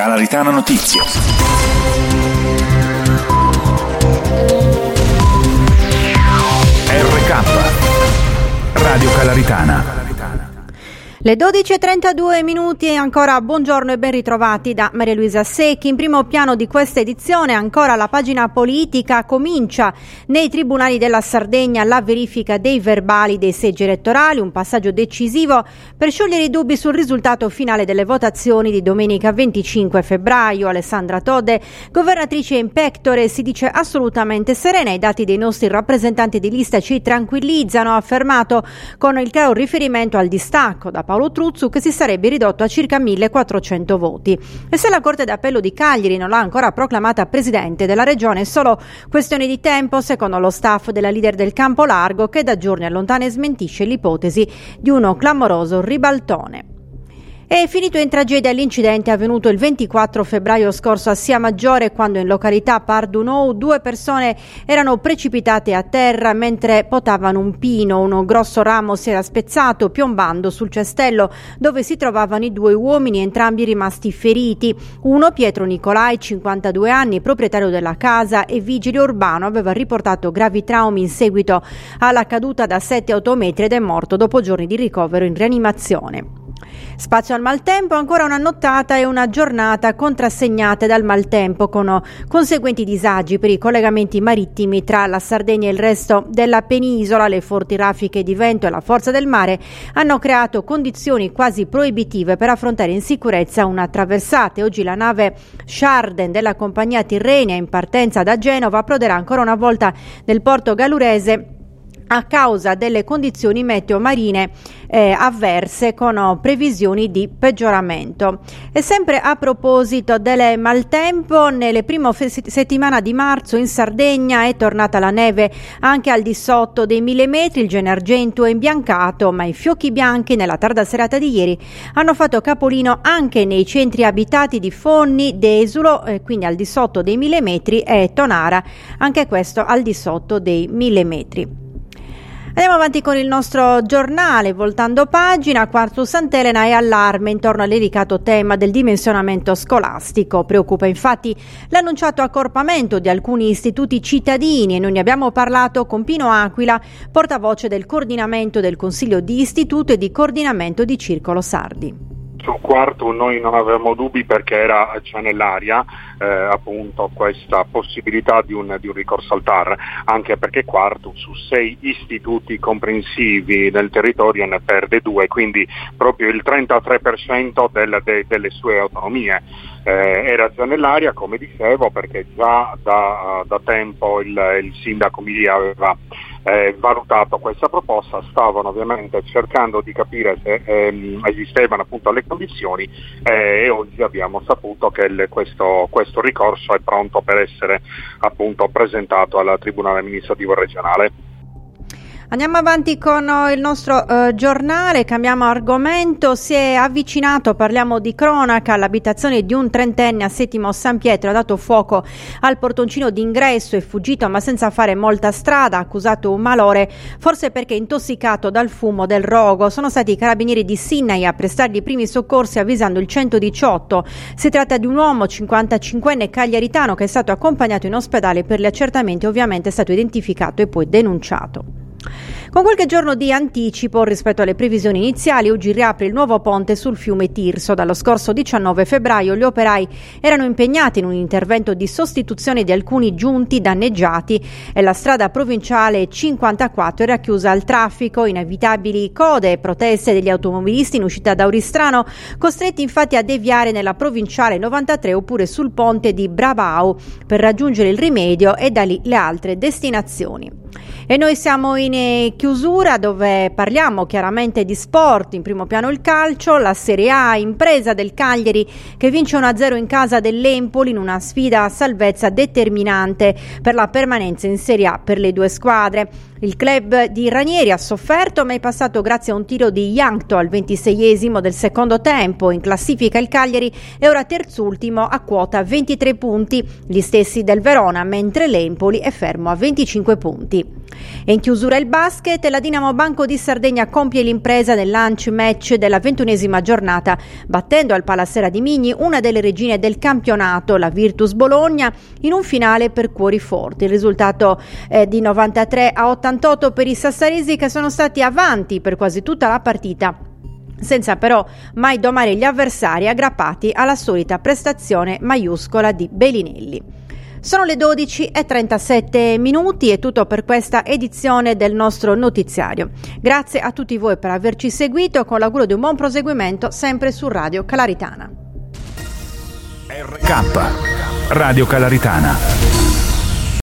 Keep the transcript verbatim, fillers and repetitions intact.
Calaritana Notizie. R K Radio Calaritana. Le dodici e trentadue minuti e ancora buongiorno e ben ritrovati da Maria Luisa Secchi. In primo piano di questa edizione ancora la pagina politica. Comincia nei tribunali della Sardegna la verifica dei verbali dei seggi elettorali, un passaggio decisivo per sciogliere i dubbi sul risultato finale delle votazioni di domenica venticinque febbraio. Alessandra Todde, governatrice in pectore, si dice assolutamente serena. I dati dei nostri rappresentanti di lista ci tranquillizzano, ha affermato con il chiaro riferimento al distacco da Paolo Truzzu, che si sarebbe ridotto a circa millequattrocento voti. E se la Corte d'Appello di Cagliari non l'ha ancora proclamata presidente della regione è solo questione di tempo, secondo lo staff della leader del Campo Largo, che da giorni allontana e smentisce l'ipotesi di uno clamoroso ribaltone. È finito in tragedia l'incidente avvenuto il ventiquattro febbraio scorso a Sia Maggiore, quando in località Pardunou due persone erano precipitate a terra mentre potavano un pino. Un grosso ramo si era spezzato piombando sul cestello dove si trovavano i due uomini, entrambi rimasti feriti. Uno, Pietro Nicolai, cinquantadue anni, proprietario della casa e vigile urbano, aveva riportato gravi traumi in seguito alla caduta da sette a otto metri ed è morto dopo giorni di ricovero in rianimazione. Spazio al maltempo, ancora una nottata e una giornata contrassegnate dal maltempo, con conseguenti disagi per i collegamenti marittimi tra la Sardegna e il resto della penisola. Le forti raffiche di vento e la forza del mare hanno creato condizioni quasi proibitive per affrontare in sicurezza una traversata. Oggi la nave Sharden della compagnia Tirrenia, in partenza da Genova, approderà ancora una volta nel porto gallurese a causa delle condizioni meteo marine eh, avverse, con oh, previsioni di peggioramento. E sempre a proposito del maltempo, nelle prime fe- settimane di marzo in Sardegna è tornata la neve anche al di sotto dei mille metri. Il Gennargentu è imbiancato, ma i fiocchi bianchi nella tarda serata di ieri hanno fatto capolino anche nei centri abitati di Fonni, Desulo, eh, quindi al di sotto dei mille metri, e Tonara, anche questo al di sotto dei mille metri. Andiamo avanti con il nostro giornale, voltando pagina. Quartu Sant'Elena è allarme intorno al delicato tema del dimensionamento scolastico. Preoccupa infatti l'annunciato accorpamento di alcuni istituti cittadini, e noi ne abbiamo parlato con Pino Aquila, portavoce del coordinamento del Consiglio di Istituto e di coordinamento di Circolo Sardi. Sul quarto noi non avevamo dubbi, perché era già nell'aria eh, appunto questa possibilità di un, di un ricorso al T A R, anche perché quarto su sei istituti comprensivi nel territorio ne perde due, quindi proprio il trentatré per cento del, de, delle sue autonomie. Eh, era già nell'aria, come dicevo, perché già da, da tempo il, il sindaco Milia aveva Eh, valutato questa proposta. Stavano ovviamente cercando di capire se ehm, esistevano appunto le condizioni eh, e oggi abbiamo saputo che il, questo, questo ricorso è pronto per essere appunto presentato al Tribunale amministrativo regionale. Andiamo avanti con il nostro eh, giornale, cambiamo argomento. Si è avvicinato, parliamo di cronaca, all'abitazione di un trentenne a Settimo San Pietro. Ha dato fuoco al portoncino d'ingresso, è fuggito ma senza fare molta strada, ha accusato un malore, forse perché intossicato dal fumo del rogo. Sono stati i carabinieri di Sinaia a prestargli i primi soccorsi avvisando il centodiciotto. Si tratta di un uomo cinquantacinquenne cagliaritano che è stato accompagnato in ospedale per gli accertamenti, ovviamente è stato identificato e poi denunciato. Con qualche giorno di anticipo rispetto alle previsioni iniziali, oggi riapre il nuovo ponte sul fiume Tirso. Dallo scorso diciannove febbraio gli operai erano impegnati in un intervento di sostituzione di alcuni giunti danneggiati e la strada provinciale cinquantaquattro era chiusa al traffico. Inevitabili code e proteste degli automobilisti in uscita da Oristrano, costretti infatti a deviare nella provinciale novantatré oppure sul ponte di Brabau per raggiungere il Rimedio e da lì le altre destinazioni. E noi siamo in chiusura, dove parliamo chiaramente di sport. In primo piano il calcio, la Serie A, impresa del Cagliari che vince uno a zero in casa dell'Empoli in una sfida a salvezza determinante per la permanenza in Serie A per le due squadre. Il club di Ranieri ha sofferto, ma è passato grazie a un tiro di Yankto al ventiseiesimo del secondo tempo. In classifica il Cagliari è ora terzultimo a quota ventitré punti, gli stessi del Verona, mentre l'Empoli è fermo a venticinque punti. E in chiusura il basket, la Dinamo Banco di Sardegna compie l'impresa del lunch match della ventunesima giornata, battendo al Palasera di Migni una delle regine del campionato, la Virtus Bologna, in un finale per cuori forti. Il risultato è di novantatré a ottantotto per i sassaresi, che sono stati avanti per quasi tutta la partita, senza però mai domare gli avversari, aggrappati alla solita prestazione maiuscola di Bellinelli. Sono le dodici e trentasette minuti, è tutto per questa edizione del nostro notiziario. Grazie a tutti voi per averci seguito, con l'augurio di un buon proseguimento sempre su Radio Calaritana. R K Radio Calaritana.